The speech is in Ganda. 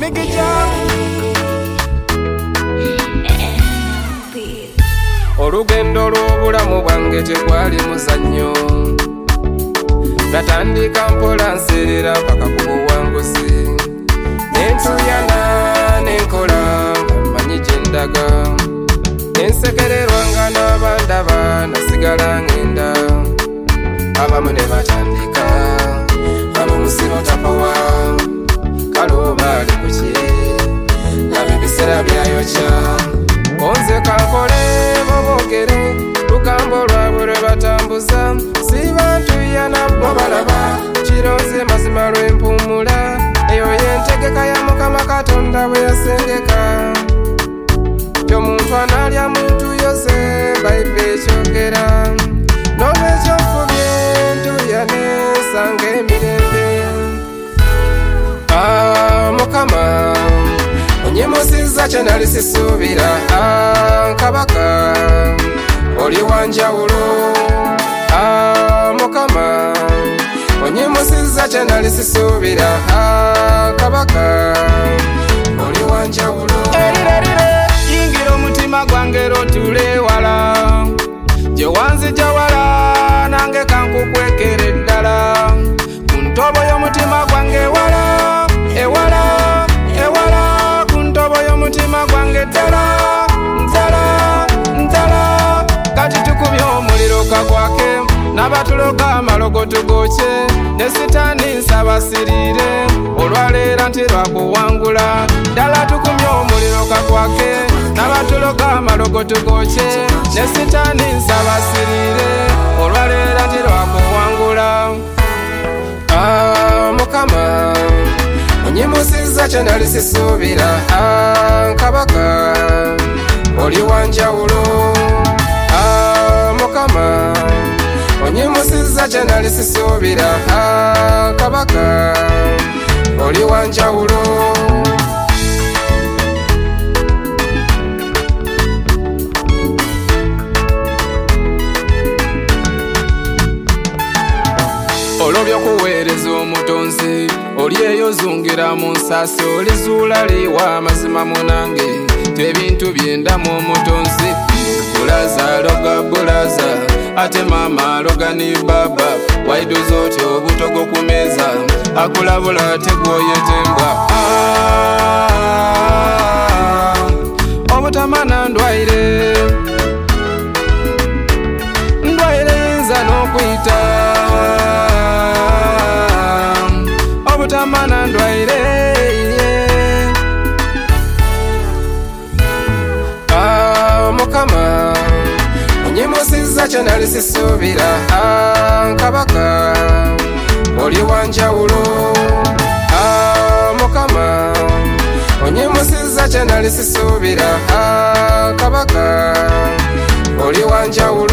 Olugendo lw'obulamu bwange tegwali muzannyo, natandika mpola nserera paka ku buwanguzi, nentuyana nenkola nga mmanyi gye ndaga, nensekererwa nga n'abandaba nasigala ngenda, abamu ne batandika ab'omusiro tapowa, kale oba ali ku ki laba ebiseera byayokya, onze kankole bobogere lugambo lwabwe lwe batambuza, si bantu yana bo balaba kiroze mazima lw'empumula, eyo y'entegeka ya Mukama Katonda bwe yasengeka, ky'omuntu analya muntu yose Bayibuli ekyogera, n'olwekyo nfubye ntuyane nsanga emirembe. Mukama onyimusizza kye nali sisuubira, Kabaka oli wanjawulo, Mukama onyimusizza kye nali sisuubira, Kabaka oli wanjawulo. Erirerire yingira omutima gwange lotule wala, gye wanzija wala nange kankukwekera eddala, ku ntobo y'omutima gwange ewala ewala ewala, ku ntobo y'omutima gwange ddala ntala ntala, kati tukubye omuliro kakwake n'abatuloga amalogo tugokye, ne sitaani nsabasirire olwaleera nti lwakuwangula, ddala tukumye omuliro kakwake n'abatuloga amalogo tugokye, ne sitaani nsabasirire olwaleera nti lwakuwangula. Mukama onyimusizza kye nali sisuubira, Kabaka oli wanjawulo, Mukama onyimusizza kye nali sisuubira, Kabaka oli wanjawulo. Olw'okuweereza omutonzi oli eyo zungira mu nsasi, olizuula liwa amazima munange, tebintu byendamu omutonzi, bulaza aloga bulaza ate maama aloga ni baba, waiduza otya obutogo ku meeza akulabula ate gwoyetembwa, obutamana ndwaire ndwaire yinza n'okuyita, obutamana ndwaire, Mukama onyimusizza kye nali sisuubira, Kabaka oli wanjawulo, Mukama onyimusizza kye nali sisuubira, Kabaka oli wanjawulo.